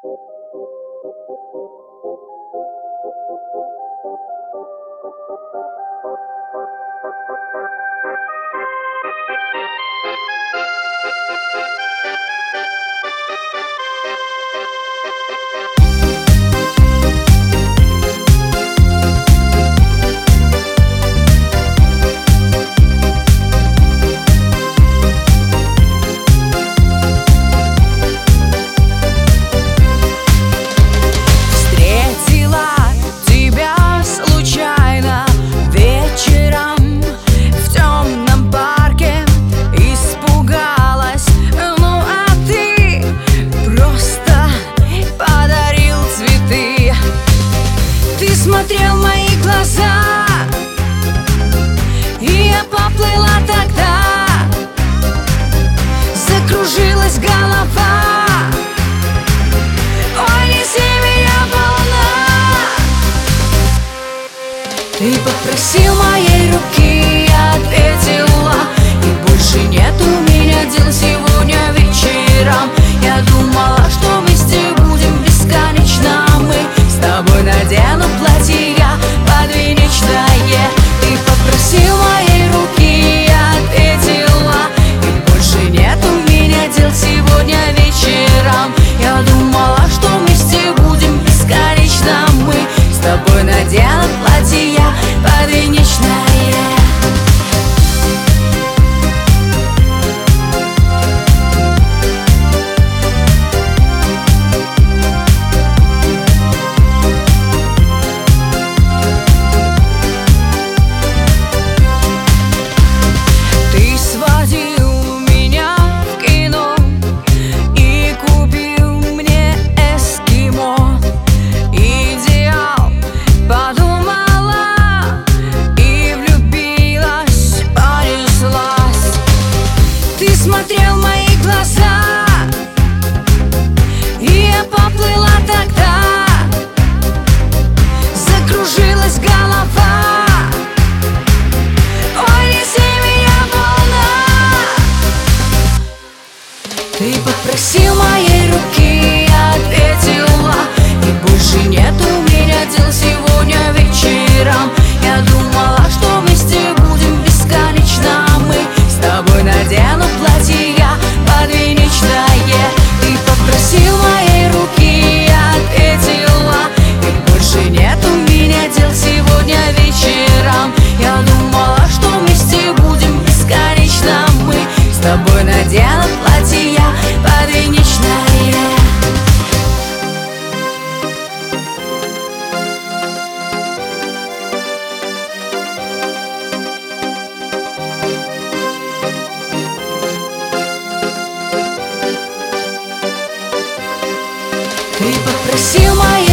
Смотрел в мои глаза, и я поплыла тогда. Закружилась голова. Ой, неси меня волна. Ты попросил моей руки, я ответила. И больше нет у меня дел сегодня вечером. Я думала, что вместе будем бесконечно. Мы с тобой надену платье я подвенечное. Ты попросил моей руки, я ответила. И больше нет у меня дел сегодня вечером. Я думала, что вместе будем бесконечно. Мы с тобой надену платье я подвенечное. Смотрел в мои глаза, и я поплыла тогда. Закружилась голова. Ой, неси меня волна. Ты попросил моей руки, я ответила. И больше нет у меня дел сегодня вечером. Я думала, что вместе будем бесконечно. Мы с тобой надену платье я подвенечное. Ты попросил моей руки, я ответила. И больше нет у меня дел сегодня вечером. Я думала, что вместе будем бесконечно. Мы с тобой надену платье я подвенечное. Ты попросил моей